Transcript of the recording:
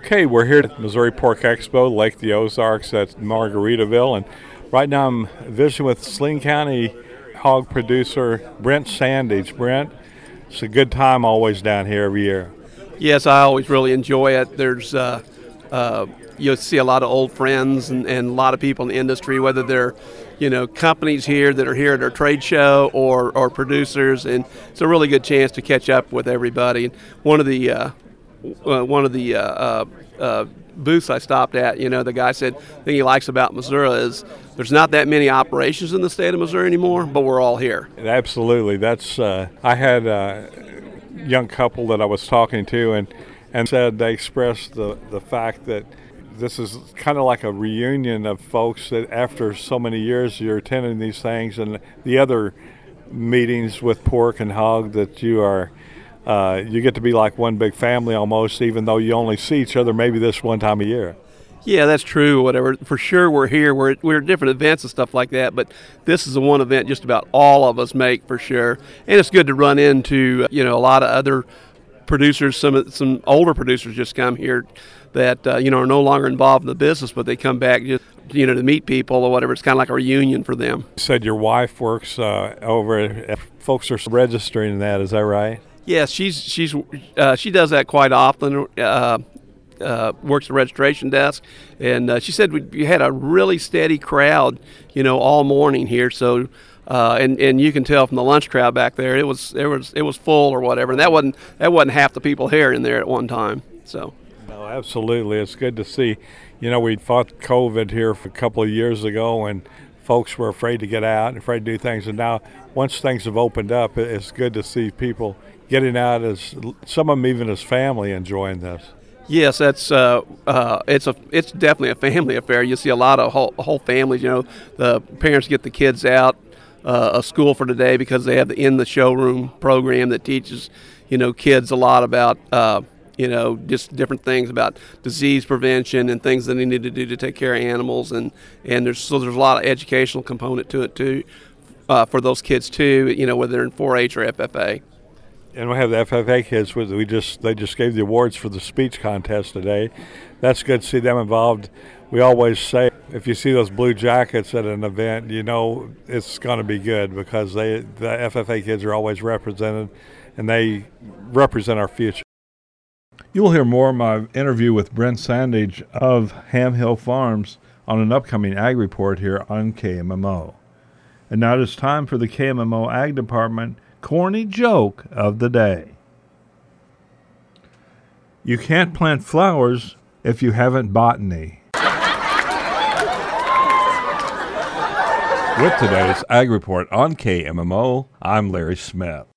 Okay, we're here at Missouri Pork Expo, Lake the Ozarks at Margaritaville, and right now I'm visiting with Saline County hog producer Brent Sandage. Brent, it's a good time always down here every year. Yes, I always really enjoy it. There's you'll see a lot of old friends and a lot of people in the industry, whether they're companies here that are here at our trade show or producers, and it's a really good chance to catch up with everybody. One of the booths I stopped at, the guy said the thing he likes about Missouri is there's not that many operations in the state of Missouri anymore, but we're all here. Absolutely. That's I had a young couple that I was talking to and said they expressed the fact that this is kind of like a reunion of folks that after so many years you're attending these things and the other meetings with pork and hog that you are you get to be like one big family almost, even though you only see each other maybe this one time a year. Yeah, that's true. Whatever. For sure, we're here. We're at different events and stuff like that, but this is the one event just about all of us make for sure. And it's good to run into a lot of other producers. Some older producers just come here that are no longer involved in the business, but they come back just to meet people or whatever. It's kind of like a reunion for them. You said your wife works over at folks are registering that. Is that right? Yes, she does that quite often. Works the registration desk, and she said we had a really steady crowd, all morning here. So, and you can tell from the lunch crowd back there, it was full or whatever. And that wasn't half the people here in there at one time. So. No, absolutely, it's good to see. We fought COVID here for a couple of years ago, and folks were afraid to get out and afraid to do things. And now, once things have opened up, it's good to see people getting out, as some of them even as family enjoying this. Yes, that's it's definitely a family affair. You see a lot of whole families. The parents get the kids out of school for today because they have the in the showroom program that teaches kids a lot about just different things about disease prevention and things that they need to do to take care of animals, and there's a lot of educational component to it too for those kids too. Whether they're in 4-H or FFA. And we have the FFA kids. They just gave the awards for the speech contest today. That's good to see them involved. We always say if you see those blue jackets at an event, it's going to be good because the FFA kids are always represented, and they represent our future. You'll hear more of my interview with Brent Sandage of Ham Hill Farms on an upcoming Ag Report here on KMMO. And now it's time for the KMMO Ag Department corny joke of the day. You can't plant flowers if you haven't botany. With today's Ag Report on KMMO, I'm Larry Smith.